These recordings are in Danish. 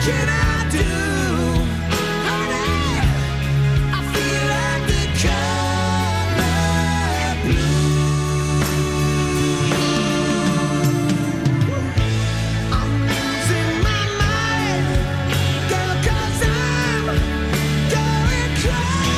can I do? Honey, I feel like the color blue. I'm losing my mind, girl, 'cause I'm going crazy.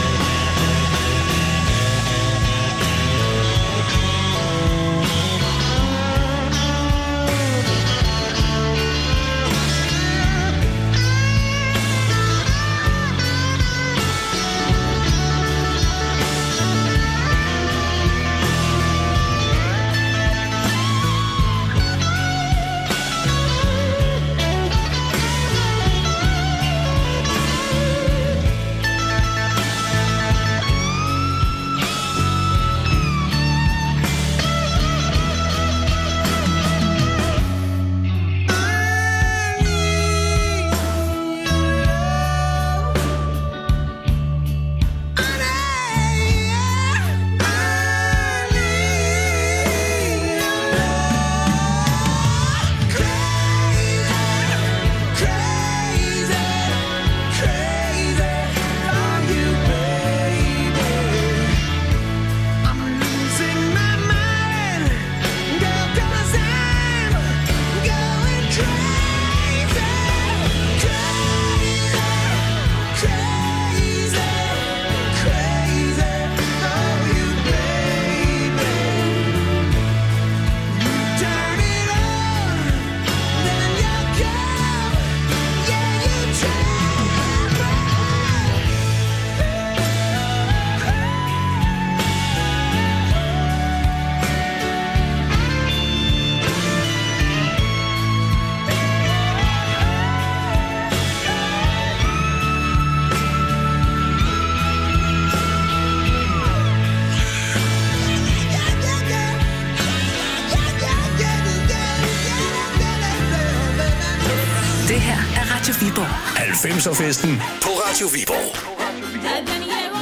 Det her er Radio Viborg. 90'er-festen på Radio Viborg. Adrián llegó.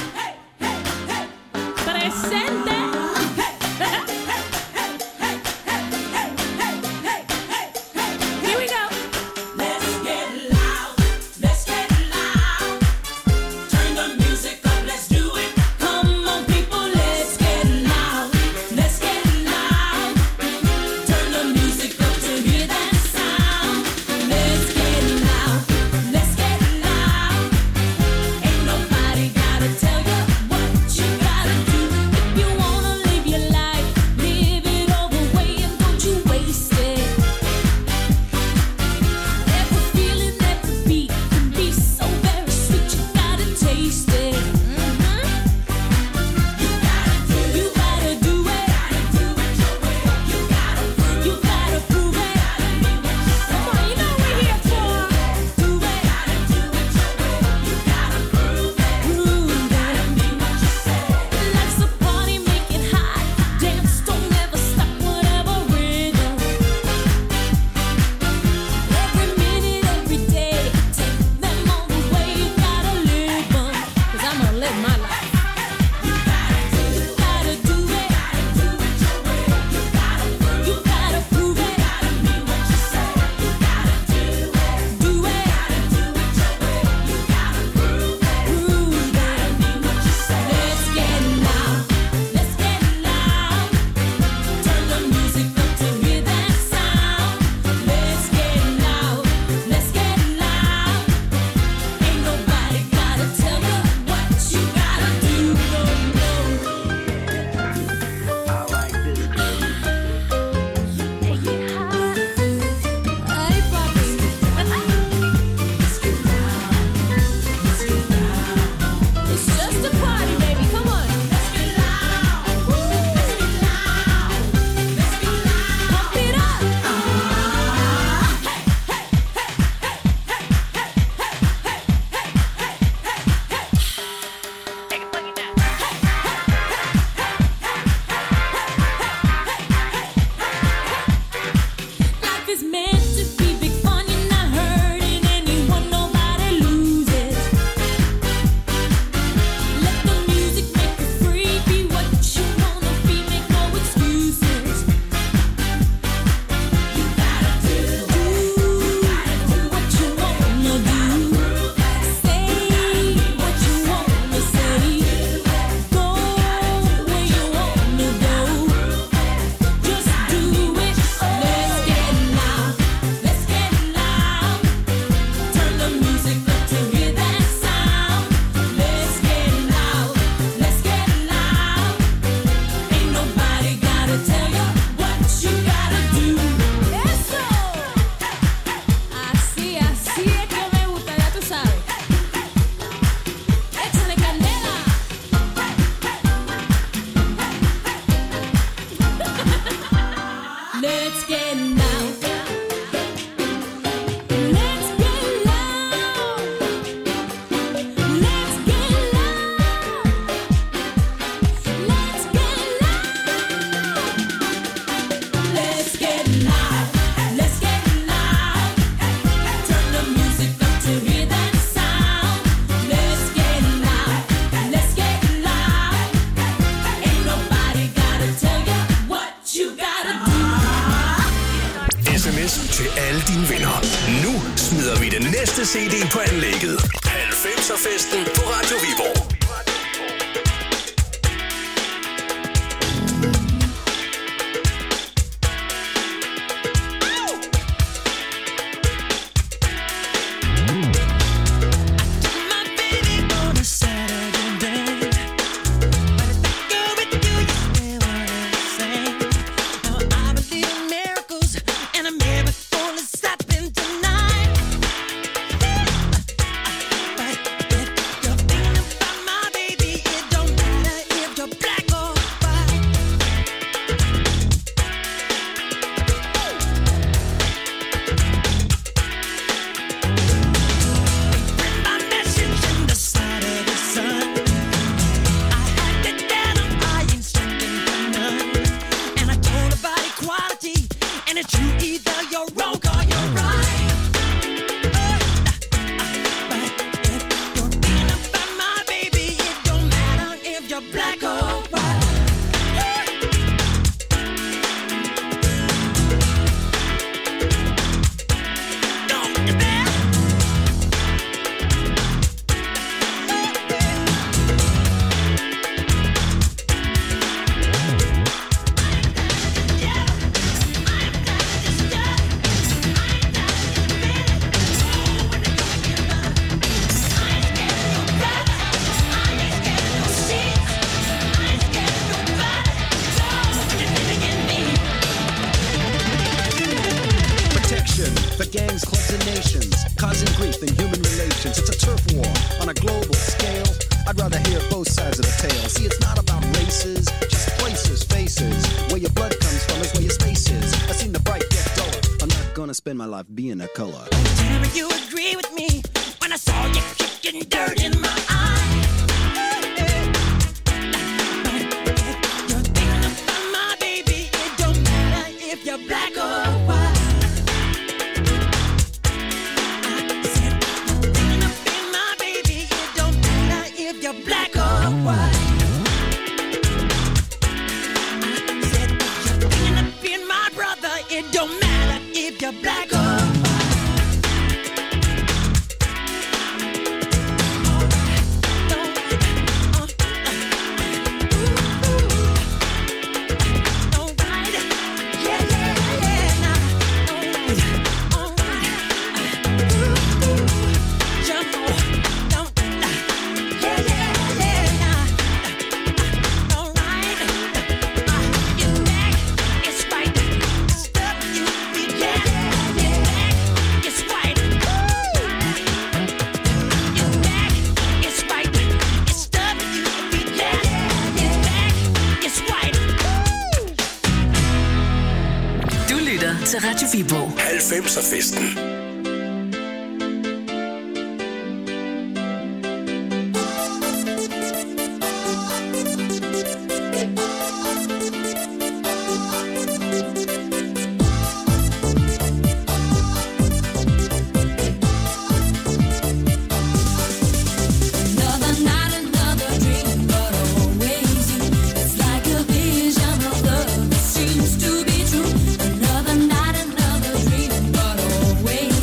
Presente. Here we go. Let's get loud. Let's get loud. Turn the music up. Let's do it. Come on, people. Let's get loud. Let's get loud. Turn the music up to hear that sound. Let's get loud. Let's get loud. Ain't nobody gotta tell you what you gotta do if you want. bedste CD på anlægget. 90'er-festen på Radio Viborg. Spend my life being a color. Damn, you agree with me when I saw you kicking dirt in my eye. You're thinking about my baby. It don't matter if you're black or white. I said you're thinking about my baby. It don't matter if you're black or white. I said you're thinking about my brother. It don't matter if you're black or til Radio Viborg. 90'er-festen. Another night, another dream, but always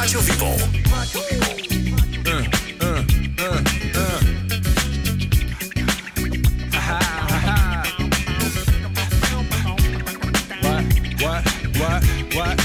Radio Viborg. What?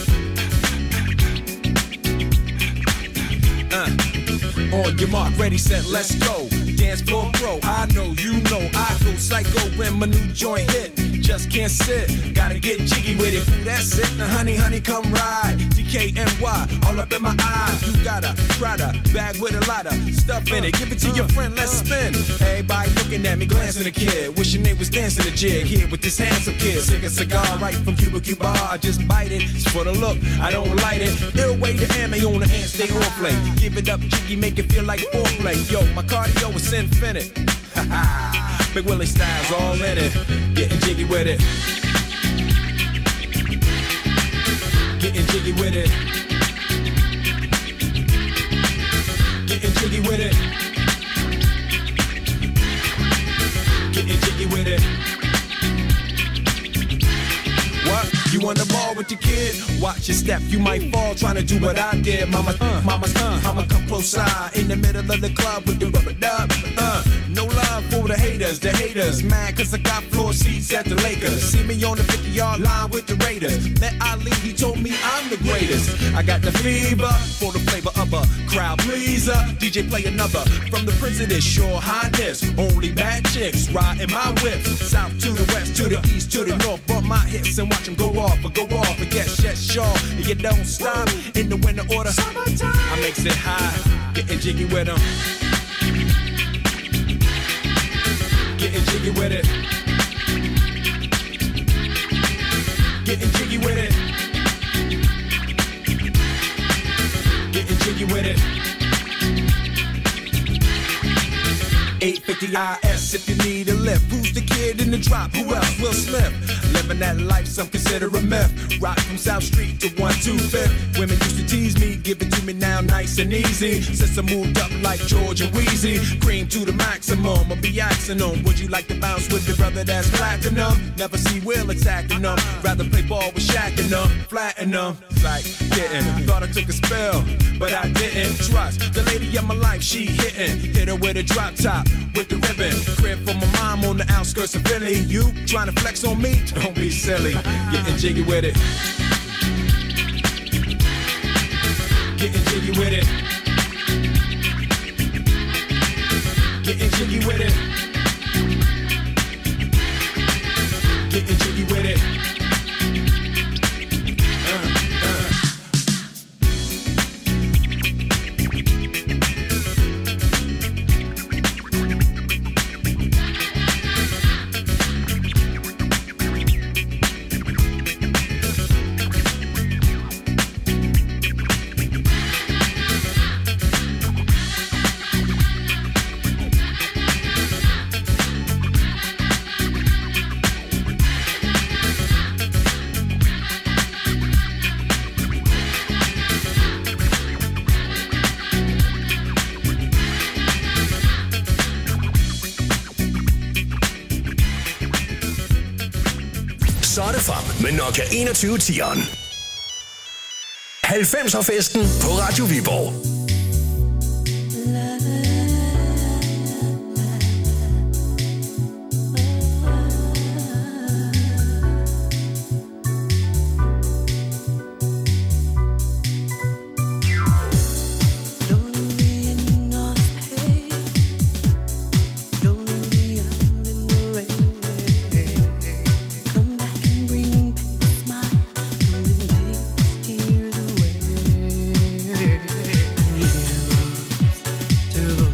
On your mark, ready, set, let's go. Dance floor pro, I know, you know, I go psycho when my new joint hit. Just can't sit, gotta get jiggy with it. Ooh, that's it, now honey, come ride. DKNY, all up in my eyes. You got a Prada bag with a lot of stuff in it. Give it to your friend, let's spin. Everybody looking at me, glancing a kid. Wishing they was dancing a jig here with this handsome kid. Sick a cigar right from Cuba Cuba. I just bite it, it's for the look, I don't light it. Ill way to ammo on the hand, stay on play. Give it up, jiggy, make it feel like foreplay. Yo, my cardio is infinite. Big Willie style's all in it. Getting jiggy with it. Getting jiggy with it. Getting jiggy with it. Getting jiggy with it. What? You on the ball with your kid? Watch your step, you might fall trying to do what I did. Mama, come close side in the middle of the club with the rubber dub. No love for the haters, mad cause I got floor seats at the Lakers. See me on the 50-yard line with the Raiders. Met Ali, he told me I'm the greatest. I got the fever for the flavor of a crowd pleaser. DJ play another from the Prince of this Shore Highness. Only bad chicks riding my whip. South to the west, to the east, to the north. Bump my hips and watch them go off and get shut sure. And you don't stop in the winter order. I makes it high, getting jiggy with them. Getting jiggy with it. Getting jiggy with it. Getting jiggy with it. 850 IS if you need a lift. Who's the kid in the drop? Who else? Will Smith. Living that life, some consider a myth. Rock from South Street to 125th. Women used to tease me, give it to me now nice and easy. Since I moved up like George and Wheezy, cream to the maximum, I'll be axing them. Would you like to bounce with your brother that's platinum? Never see Will attacking them. Rather play ball with Shaq and them, flatten them. Like getting, thought I took a spell, but I didn't. Trust the lady of my life, she hitting. Hit her with a drop top, with the ribbon. Crib for my mom on the outskirts of Philly. You trying to flex on me? Don't be silly. Getting jiggy with it. Getting jiggy with it. Getting jiggy with it. Getting jiggy with it. Så er det frem med Nokia 2110'eren. 90'er-festen på Radio Viborg. To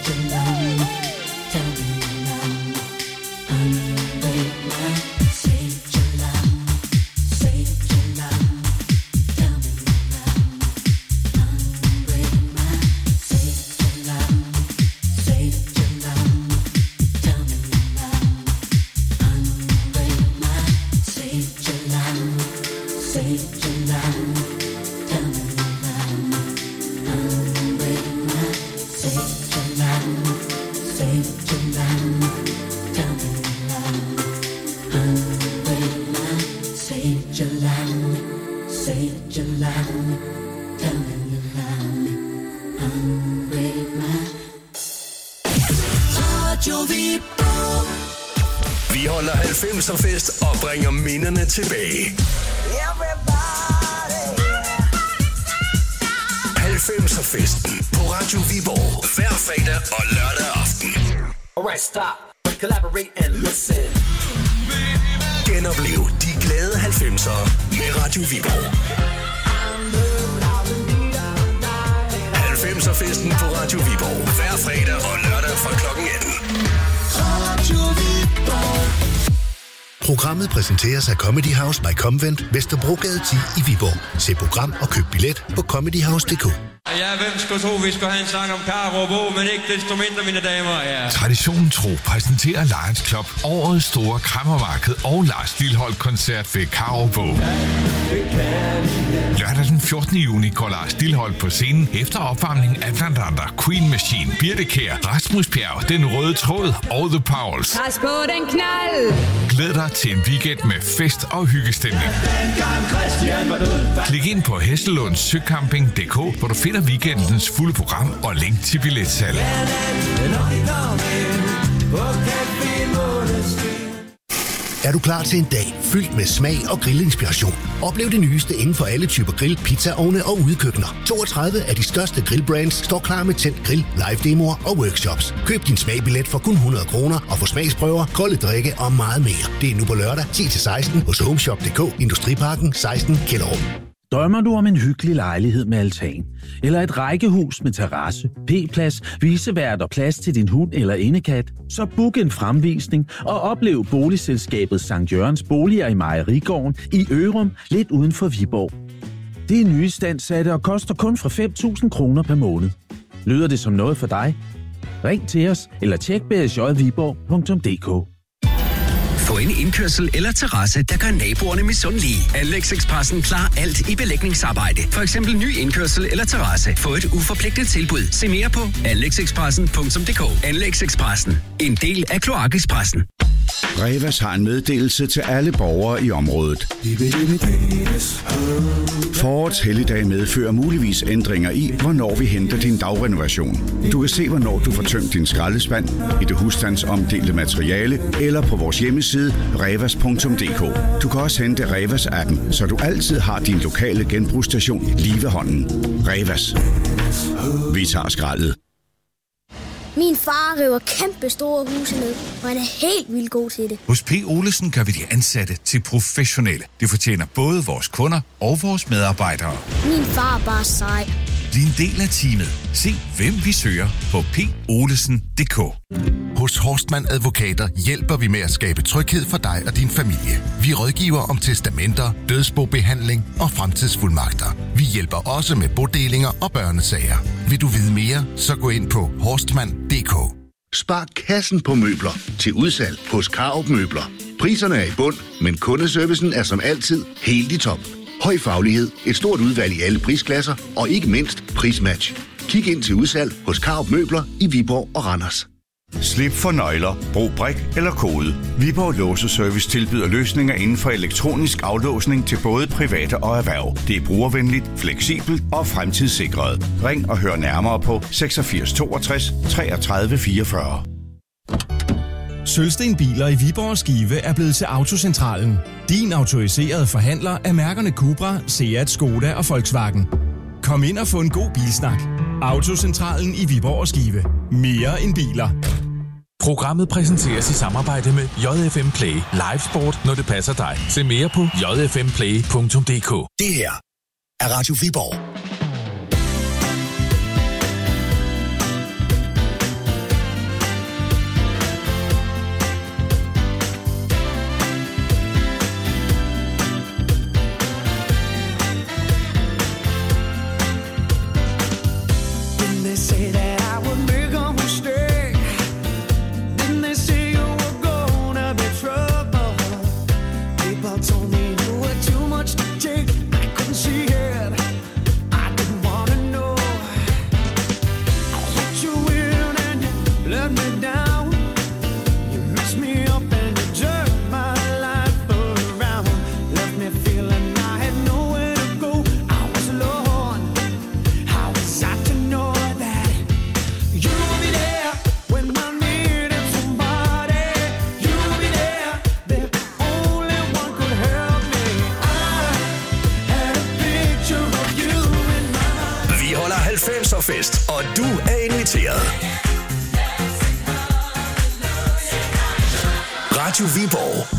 Vi holder 90'er-fest og bringer minderne tilbage. 90'er-festen på Radio Viborg. Hver fredag og lørdag aften. Alright, stop. Collaborate and listen. Genoplev de glade 90'ere med Radio Viborg. 90'er-festen på Radio Viborg. Hver fredag og lørdag fra klokken 18. Radio Viborg. Programmet præsenteres af Comedy House by Comvent, Vesterbrogade 10 i Viborg. Se program og køb billet på comedyhouse.dk. Ja, hvem skulle tro, vi skulle have en sang om Karup, men ikke desto mindre, mine damer. Ja. Traditionen tro præsenterer Lions Club årets store kræmmermarked og Lars Lilholt-koncert ved Karup. Lørdag den 14. juni går Lars Lilholt på scenen efter opvarmning af blandt andre Queen Machine, Birthe Kjær, Rasmus Bjerg, Den Røde Tråd og The Pauls. Pas på den knald! Glæd dig til en weekend med fest og hyggestemning. Klik ind på hestelundssøcamping.dk, hvor du finder weekendens fulde program og link til billetsalg. Er du klar til en dag fyldt med smag og grillinspiration? Oplev det nyeste inden for alle typer grill, pizzaovne og udekøkkener. 32 af de største grillbrands står klar med tændt grill, live demoer og workshops. Køb din smagbillet for kun 100 kroner og få smagsprøver, kolde drikke og meget mere. Det er nu på lørdag 10-16 hos Homeshop.dk, Industriparken 16 Kjellerup. Drømmer du om en hyggelig lejlighed med altan? Eller et rækkehus med terrasse, p-plads, visevært og plads til din hund eller indekat? Så book en fremvisning og oplev boligselskabet Sankt Jørgens Boliger i Mejerigården i Ørum, lidt uden for Viborg. Det er nyistandssatte og koster kun fra 5.000 kroner per måned. Lyder det som noget for dig? Ring til os eller tjek bsjviborg.dk. Få en indkørsel eller terrasse, der gør naboerne misundelige. Anlægsekspressen klarer alt i belægningsarbejde. For eksempel ny indkørsel eller terrasse. Få et uforpligtet tilbud. Se mere på anlægsekspressen.dk. Anlægsekspressen. En del af Kloakekspressen. Revas har en meddelelse til alle borgere i området. Forårets helligdag medfører muligvis ændringer i, hvornår vi henter din dagrenovation. Du kan se, hvornår du får tømt din skraldespand i det husstandsomdelte materiale eller på vores hjemmeside revas.dk. Du kan også hente Revas-appen, så du altid har din lokale genbrugsstation lige ved hånden. Revas. Vi tager skraldet. Min far river kæmpe store huse ned, og han er helt vildt god til det. Hos P. Olesen gør vi de ansatte til professionelle. Det fortjener både vores kunder og vores medarbejdere. Min far er bare sej. Bliv en del af teamet. Se, hvem vi søger på polesen.dk. Hos Horstmann Advokater hjælper vi med at skabe tryghed for dig og din familie. Vi rådgiver om testamenter, dødsbobehandling og fremtidsfuldmagter. Vi hjælper også med bodelinger og børnesager. Vil du vide mere, så gå ind på horstmann.dk. Spar kassen på møbler til udsalg hos Karup Møbler. Priserne er i bund, men kundeservicen er som altid helt i top. Høj faglighed, et stort udvalg i alle prisklasser og ikke mindst prismatch. Kig ind til udsalg hos Karup Møbler i Viborg og Randers. Slip for nøgler, brug brik eller kode. Viborg Låseservice tilbyder løsninger inden for elektronisk aflåsning til både private og erhverv. Det er brugervenligt, fleksibelt og fremtidssikret. Ring og hør nærmere på 86 62 33 44. Sølvsten Biler i Viborg og Skive er blevet til Autocentralen. Din autoriserede forhandler af mærkerne Cupra, Seat, Skoda og Volkswagen. Kom ind og få en god bilsnak. Autocentralen i Viborg og Skive. Mere end biler. Programmet præsenteres i samarbejde med JFM Play. Live sport, når det passer dig. Se mere på jfmplay.dk. Det her er Radio Viborg. fest, og du er inviteret. Radio Viborg.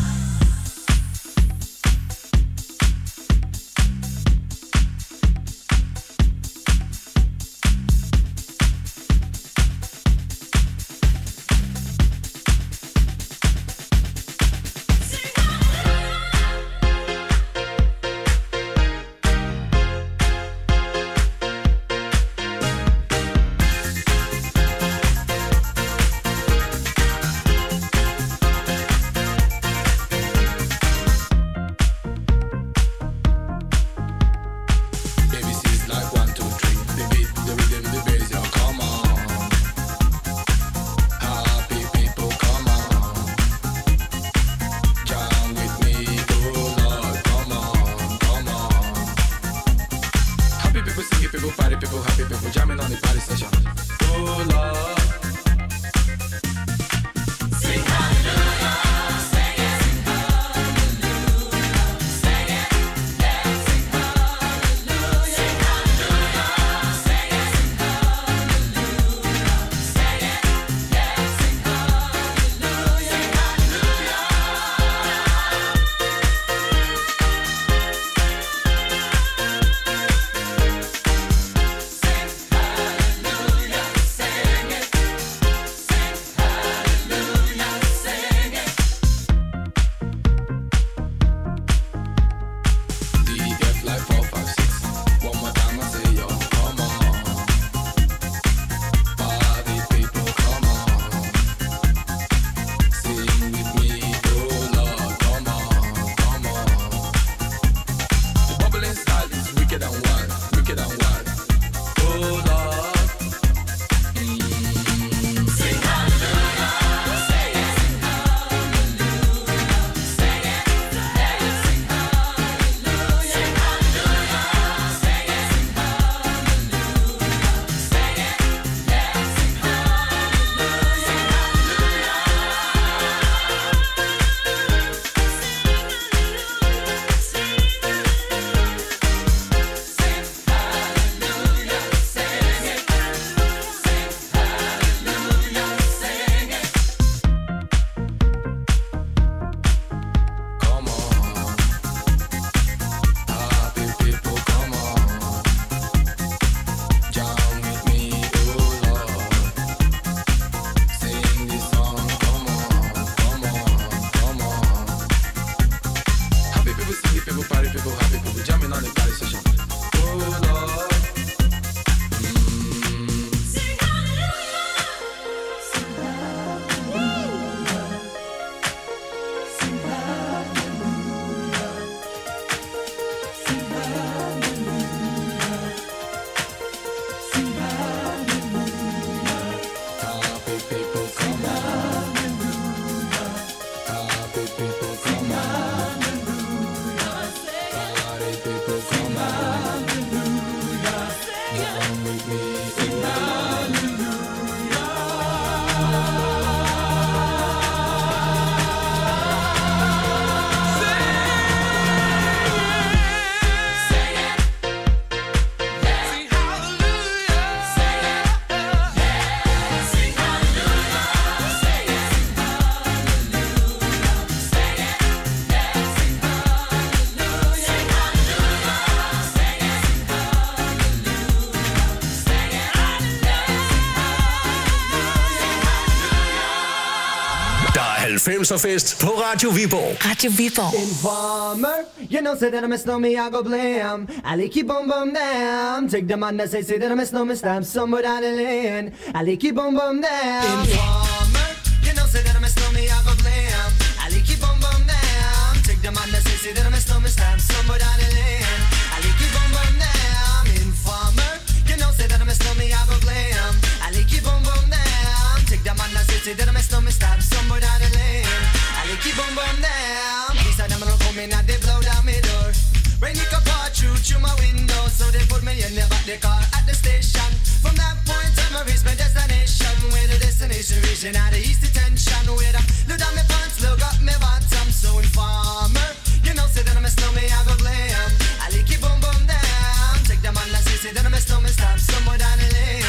Fest på Radio Viborg. Radio Viborg. Informer, you know, say that I'm a snowman, I go blam. I like you bum bum down. Take the man that say that I'm a snowman, stamp somewhere down the lane. I like you bum bum down. Informer, you know, say that I'm a snowman, I go blam. I like you bum bum down. Take the man that say that I'm a snowman, stamp somewhere down the lane. I like you bum bum down. Informer, you know, say that I'm a snowman, I go blam. I like you bum bum down. Take the man that say that I'm a snowman, stamp somewhere down the lane. Keep on burn down. These are them gonna come in and they blow down my door. Rain it can pour through my window. So they put me in the back the car at the station. From that point on I reach my destination. Where the destination region out of east detention. Where I look down my pants, look up my bottom. So informer, you know say that I'm a snowman, I go glam. I like keep on burn down. Take the man that say that I'm a snowman, stamp somewhere down the lane.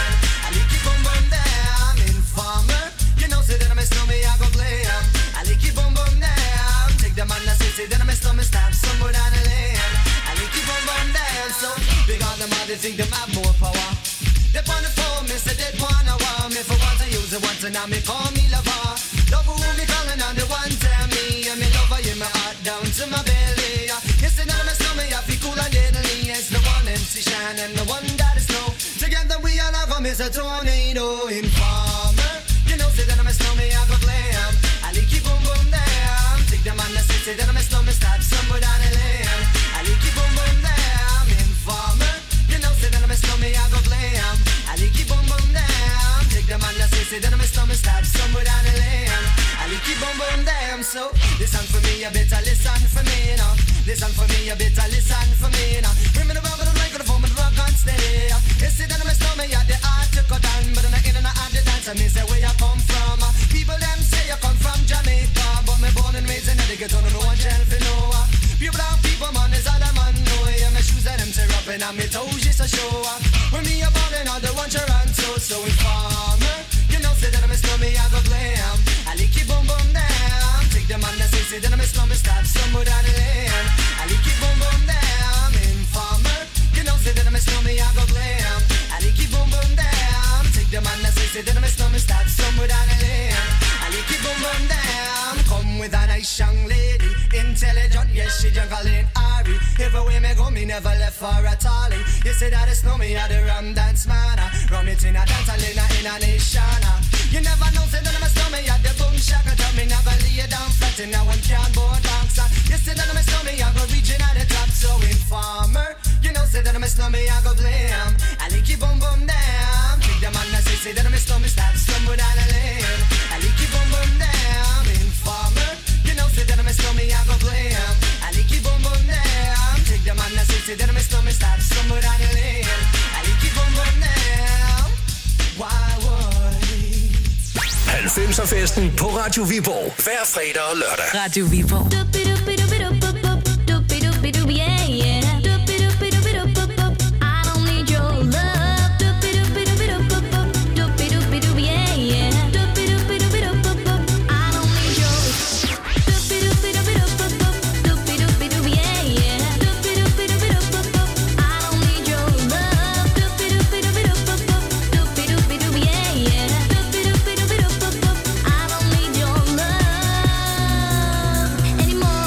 me stab somewhere down the lane. I like keep on bum down. So big on them, they think them have more power. They on the phone, me say they wanna want me for once I use it once and now me call me lover. Love who me calling on the one tell me and me lover in my heart down to my belly. You say now my stomach I feel cool and deadly. It's the one MC Shine and the one that is snow. Together we all have a Mr. Tornado Informer. You know say that I'm a snowman I go glam. I like keep boom boom down. Take them on the say that I'm a snowman stab somewhere down the lane. I like keep boom boom down. Informer. You know say that I'm a snowman I go glam. I like keep boom boom down. Take them on the say that I'm a snowman stab somewhere down the lane. I like keep boom boom down. So listen for me, you better listen for me now. Listen for me, you better listen for me now. Bring me the rock with the microphone with the rock on steady. You see that I'm a snowman, yeah, the art to cut down, but I'm not in and out the dance. I mean say where you come from. People them say you come from Jamaica, but me born and raised in the ghetto, no one shall for no. Pure brown people, man, is all a man know. Yeah, my shoes and them tear up and my toes just a show. When me a ballin', all the one you run so Informer. You know say that I'm a snowman, I go glam. I like keep boom boom down. Take them on the say that I'm a snowman, stab somewhere down the lane. I like keep boom boom down. Informer. You know say that I'm a snowman, I go glam. I like keep boom boom down. Take them on the say that I'm a snowman, stab somewhere down the lane. I like keep boom boom down. Come with a nice young lady, intelligent, yes she jungle in Ari. Everywhere me go, me never left for a tally. You say that it's me at the rum dance man. Rum it in a dance, in a nation. You never know, say that I'm a snowman at the boom shaka. Tell me never lay you down flat in a one cardboard box. You say that I'm a snowman, I go reaching at the top. So Informer, you know say that I'm a snowman, I go blame. I like keep boom boom down. Take them on the say that I'm a snowman, stab somewhere down the lane. I like keep boom boom down. Informer, you know say that I'm a snowman, I go blame. I like keep boom boom down. Take them on the say that I'm a snowman, stab somewhere down the lane. I like keep boom boom down. Why would 90'er-festen på Radio Viborg. Hver fredag og lørdag. Radio Viborg. Anymore.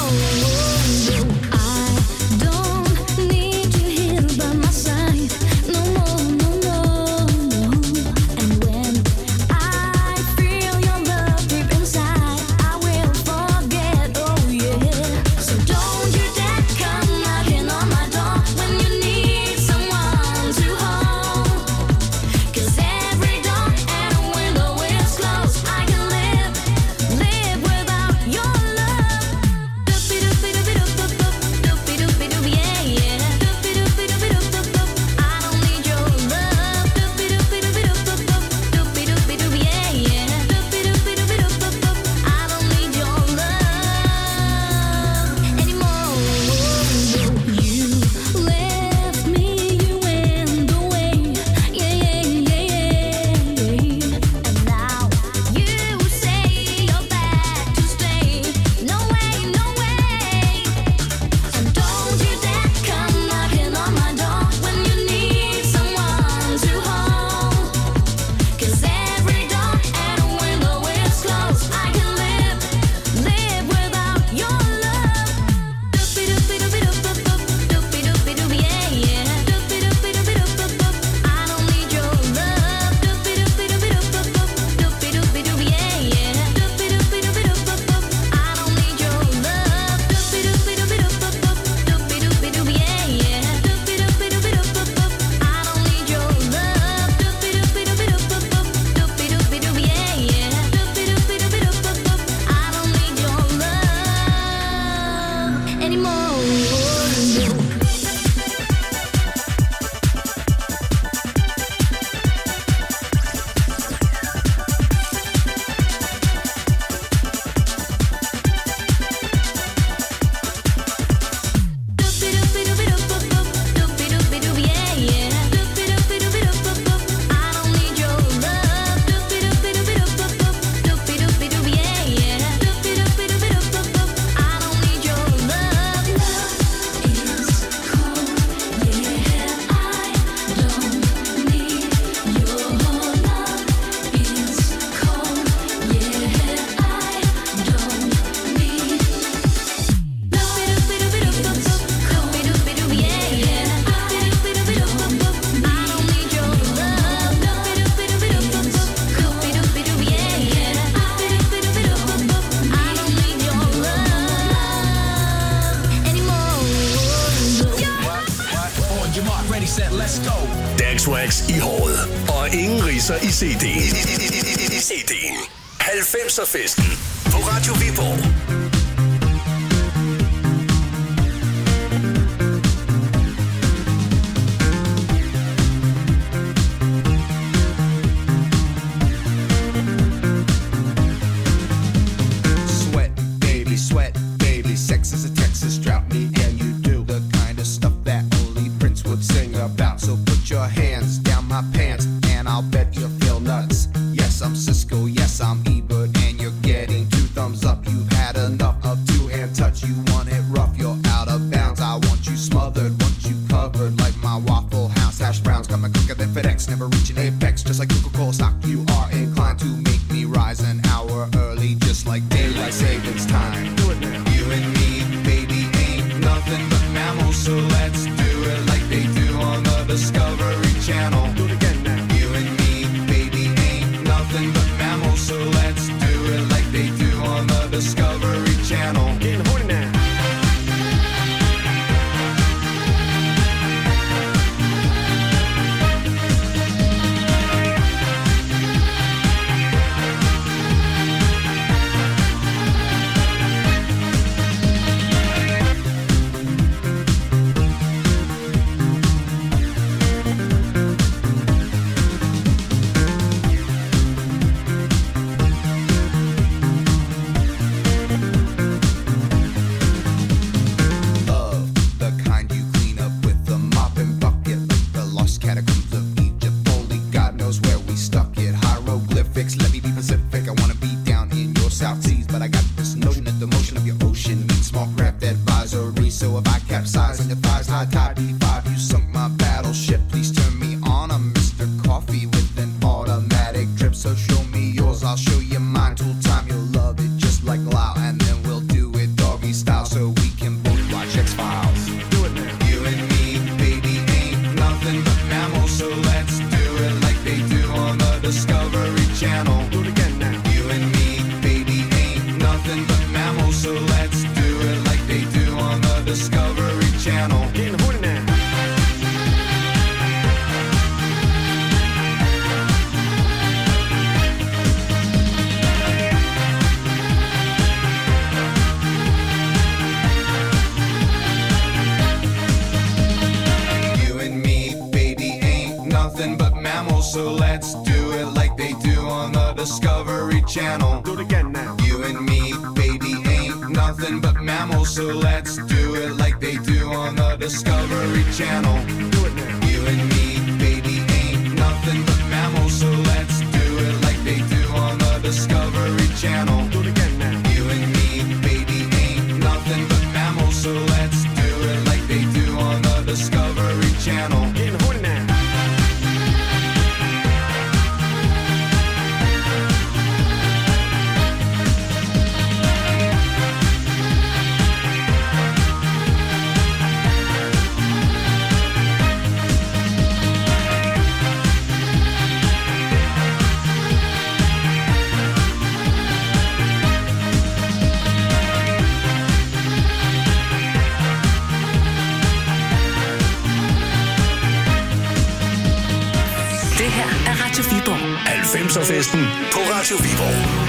ingen ridser i CD'en. 90'er-festen på Radio Viborg. Sweat, baby, sex is a Texas drought. Me and you do the kind of stuff that only Prince would sing about. So put your hands down my pants, and I'll bet you feel nuts. Yes, I'm Cisco, yes, I'm Ebert, and you're getting 2 thumbs up. You've had enough of 2-hand touch. You want it rough, you're out of bounds. I want you smothered, want you covered like my Waffle House hash browns. Coming quicker than FedEx, never reaching apex. Just like Coca-Cola stock, you are inclined to make me rise an hour early, just like daylight savings time. You and me, baby, ain't nothing but mammals, so let's do it like they do on the Discovery Channel. Do it again now. You and me, baby, ain't nothing but mammals, so let's do it like they do on the Discovery Channel. Getting horny now. Festen på Radio Viborg.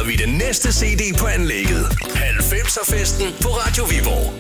smider vi den næste CD på anlægget. 90'er-festen på Radio Viborg.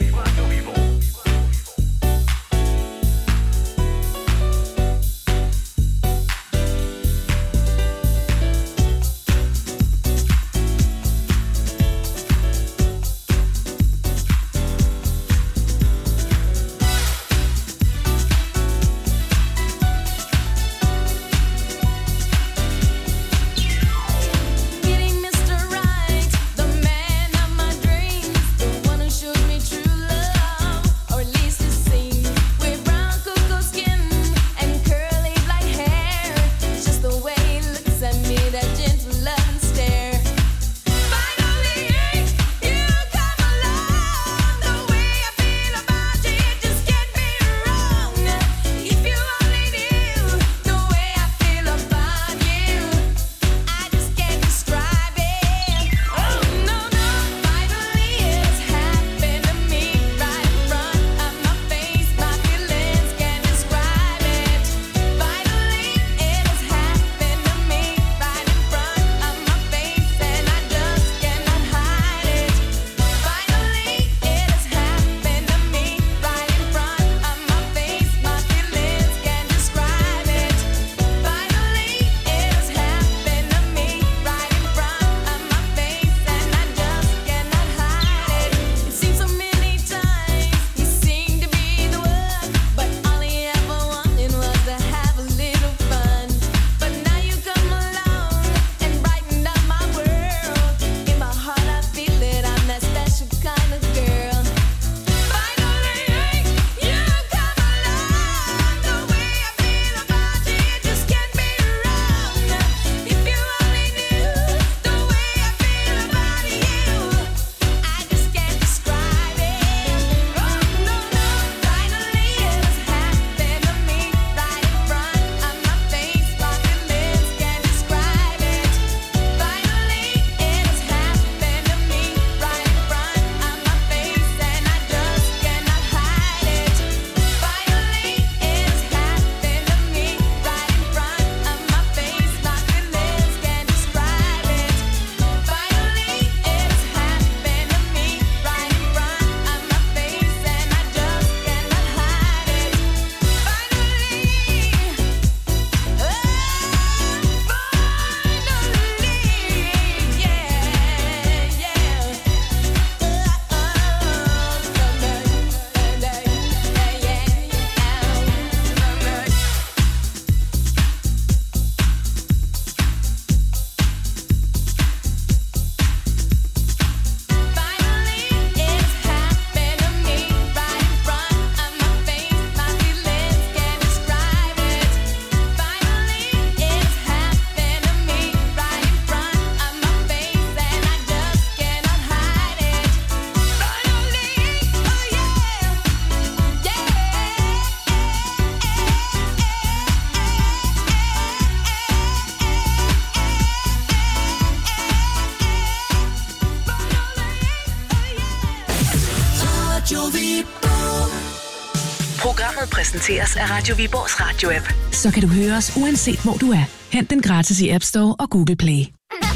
Programmet præsenteres af Radio Viborgs radio-app. Så kan du høre os uanset hvor du er. Hent den gratis i App Store og Google Play.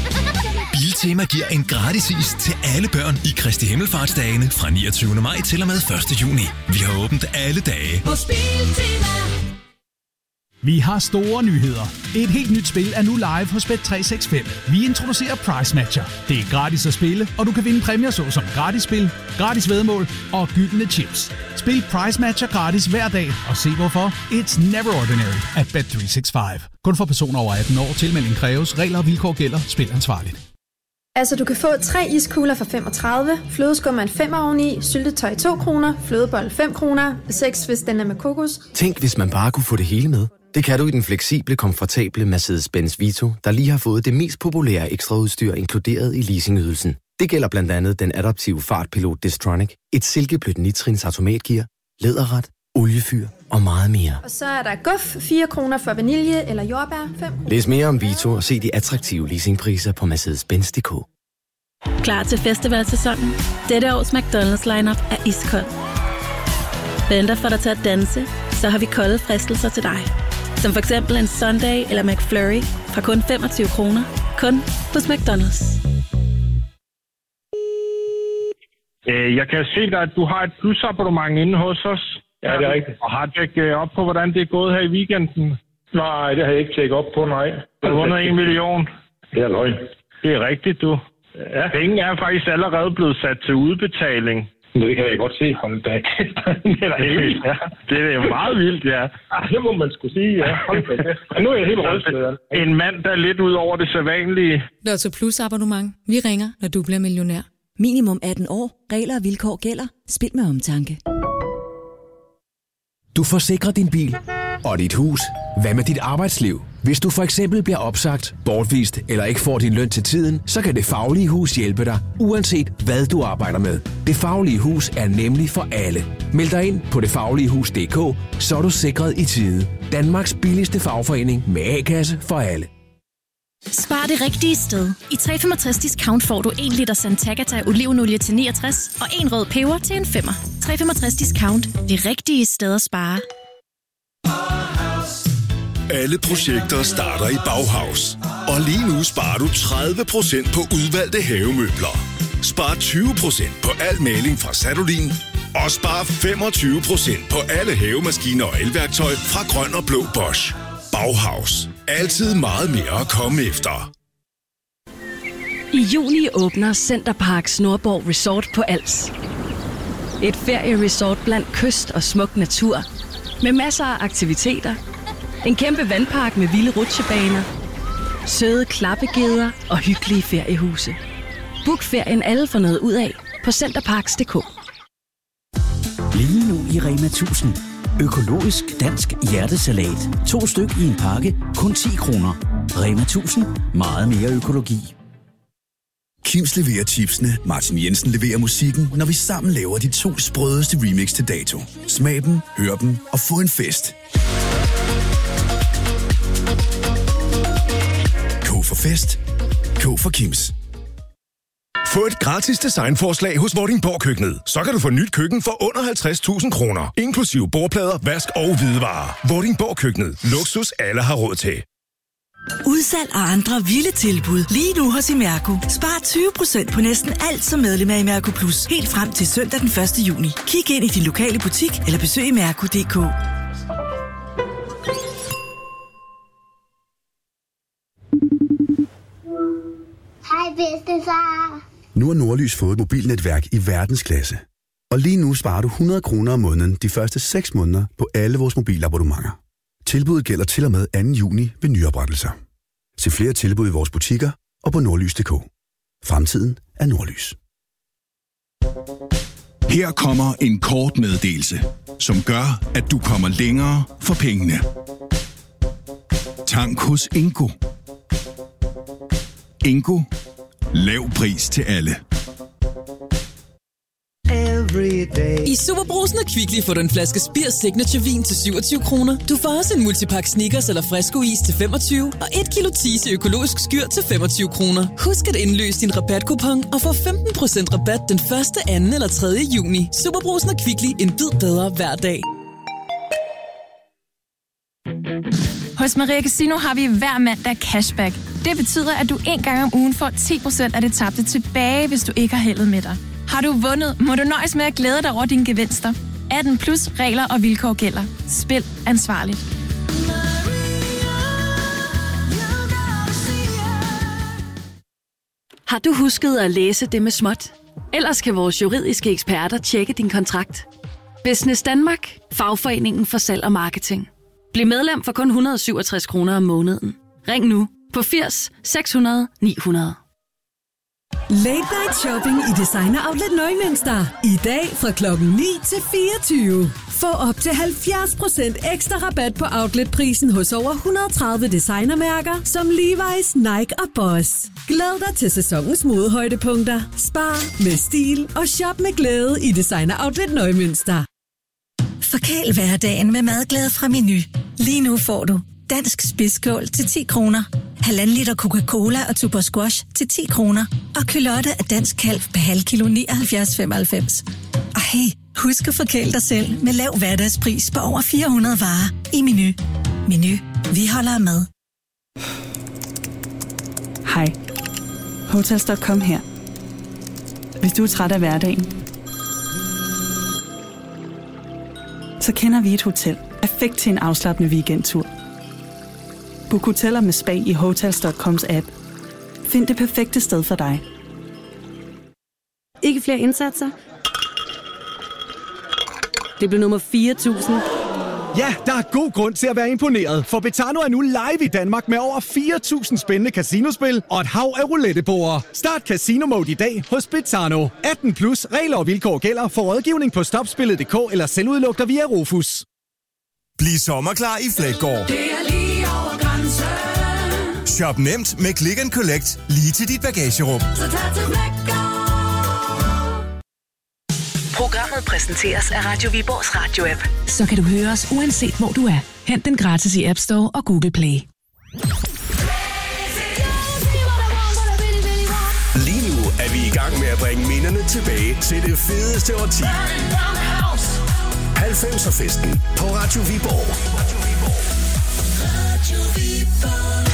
Biltema giver en gratis is til alle børn i Kristi Himmelfartsdagene fra 29. maj til og med 1. juni. Vi har åbent alle dage. Hos Biltema. Vi har store nyheder. Et helt nyt spil er nu live hos Bet365. Vi introducerer Price Matcher. Det er gratis at spille, og du kan vinde præmier såsom gratis spil, gratis væddemål og gyldne chips. Spil Price Matcher gratis hver dag, og se hvorfor. It's never ordinary at Bet365. Kun for personer over 18 år. Tilmelding kræves. Regler og vilkår gælder. Spil ansvarligt. Altså, du kan få 3 iskugler for 35, flødeskummer en 5 oveni, syltetøj 2 kroner, flødebold 5 kroner, 6 hvis den er med kokos. Tænk, hvis man bare kunne få det hele med. Det kan du i den fleksible, komfortable Mercedes-Benz Vito, der lige har fået det mest populære ekstraudstyr inkluderet i leasingydelsen. Det gælder blandt andet den adaptive fartpilot Distronic, et silkeblødt nitrins automatgear, læderret, oliefyr og meget mere. Og så er der guf, 4 kroner for vanilje eller jordbær, 5 kroner. Læs mere om Vito og se de attraktive leasingpriser på Mercedes-Benz.dk. Klar til festivalsæsonen? Dette års McDonald's lineup er iskold. Venter for dig til at danse, så har vi kolde fristelser til dig. Som for eksempel en Sunday eller McFlurry fra kun 25 kroner. Kun hos McDonald's. Jeg kan se dig, at du har et plusabonnement inde hos os. Ja, det er rigtigt. Og har tjekket op på, hvordan det er gået her i weekenden? Nej, det har jeg ikke tjekket op på, nej. Du har vundet 1 million. Det er løgn. Det er rigtigt, du. Ja. Penge er faktisk allerede blevet sat til udbetaling. Det kan jeg godt se. Hold da. Det er da helt vildt. Ja, det er jo meget vildt, ja. Det må man skulle sige, ja. Hold da. Men nu er jeg helt rystet. En mand, der er lidt ud over det sædvanlige. Lotto Plus abonnement. Vi ringer, når du bliver millionær. Minimum 18 år. Regler og vilkår gælder. Spil med omtanke. Du forsikrer din bil og dit hus. Hvad med dit arbejdsliv? Hvis du for eksempel bliver opsagt, bortvist eller ikke får din løn til tiden, så kan Det Faglige Hus hjælpe dig, uanset hvad du arbejder med. Det Faglige Hus er nemlig for alle. Meld dig ind på detfagligehus.dk, så er du sikret i tide. Danmarks billigste fagforening med A-kasse for alle. Spar det rigtige sted. I 365 Discount får du 1 liter Santagata olivenolie til 69 og 1 rød peber til en 5'er. 365 Discount. Det rigtige sted at spare. Alle projekter starter i Bauhaus. Og lige nu sparer du 30% på udvalgte havemøbler. Spar 20% på al maling fra Sadolin. Og spar 25% på alle havemaskiner og elværktøj fra Grøn og Blå Bosch. Bauhaus. Altid meget mere at komme efter. I juni åbner Centerparks Nordborg Resort på Als. Et ferieresort blandt kyst og smuk natur. Med masser af aktiviteter. En kæmpe vandpark med vilde rutsjebaner. Søde klappegeder og hyggelige feriehuse. Book ferien alle får noget ud af på centerparks.dk. Lige nu i Rema 1000. Økologisk dansk hjertesalat. 2 styk i en pakke. Kun 10 kroner. Rema 1000. Meget mere økologi. Kims leverer chipsene, Martin Jensen leverer musikken, når vi sammen laver de 2 sprødeste remix til dato. Smag dem, hør dem og få en fest. K for fest. K for Kims. Få et gratis designforslag hos Vordingborg Køkkenet. Så kan du få nyt køkken for under 50.000 kroner. Inklusive bordplader, vask og hvidevarer. Vordingborg Køkkenet. Luksus alle har råd til. Udsalg og andre vilde tilbud. Lige nu hos Imerco. Spar 20% på næsten alt som medlem af Imerco Plus. Helt frem til søndag den 1. juni. Kig ind i din lokale butik eller besøg imerco.dk. Hej bedstefar. Nu har Nordlys fået et mobilnetværk i verdensklasse. Og lige nu sparer du 100 kroner om måneden de første 6 måneder på alle vores mobilabonnementer. Tilbuddet gælder til og med 2. juni ved nyoprettelser. Se flere tilbud i vores butikker og på nordlys.dk. Fremtiden er Nordlys. Her kommer en kort meddelelse, som gør, at du kommer længere for pengene. Tank hos Ingo. Ingo. Lav pris til alle. I Superbrugsen og Kvickly får du en flaske Spir Signature Vin til 27 kroner. Du får også en multipakke Snickers eller Fresco Is til 25 og 1 kilo Tise økologisk skyr til 25 kroner. Husk at indløse din rabatkupon og få 15% rabat den 1., 2. eller 3. juni. Superbrugsen og Kvickly. En bid bedre hver dag. Hos Maria Casino har vi hver mandag cashback. Det betyder, at du 1 gang om ugen får 10% af det tabte tilbage, hvis du ikke har heldet med dig. Har du vundet, må du nøjes med at glæde dig over dine gevinster. 18 plus regler og vilkår gælder. Spil ansvarligt. Har du husket at læse det med småt? Ellers kan vores juridiske eksperter tjekke din kontrakt. Business Danmark. Fagforeningen for salg og marketing. Bliv medlem for kun 167 kroner om måneden. Ring nu på 80 600 900. Late Night Shopping i Designer Outlet Nøgmønster. I dag fra klokken 9 til 24. Få op til 70% ekstra rabat på outletprisen hos over 130 designermærker som Levi's, Nike og Boss. Glæd dig til sæsonens modehøjdepunkter. Spar med stil og shop med glæde i Designer Outlet Nøgmønster. Forkæl hverdagen med madglæde fra Menu. Lige nu får du dansk spidskål til 10 kroner. 1,5 liter Coca-Cola og Tuborg Squash til 10 kroner. Og kylotte af dansk kalv per halv kilo 79,95. Og hey, husk at forkæle dig selv med lav hverdagspris på over 400 varer i Menu. Menu. Vi holder af mad. Hej. Hotels.com her. Hvis du er træt af hverdagen, så kender vi et hotel perfekt til en afslappende weekendtur. Book hoteller med spa i Hotels.coms app. Find det perfekte sted for dig. Ikke flere indsatser? Det blev nummer 4000. Ja, der er god grund til at være imponeret, for Betano er nu live i Danmark med over 4.000 spændende casinospil og et hav af rouletteborde. Start Casino Mode i dag hos Betano. 18 plus regler og vilkår gælder for rådgivning på stopspillet.dk eller selvudlugter via Rofus. Bliv sommerklar i Fleggaard. Det er lige over grænsen. Shop nemt med Click and Collect lige til dit bagagerum. Så tag til Fleggaard. Programmet præsenteres af Radio Viborgs Radio-app. Så kan du høre os uanset hvor du er. Hent den gratis i App Store og Google Play. Lige nu er vi i gang med at bringe minderne tilbage til det fedeste årti. 90'er festen på Radio Viborg. Radio Viborg.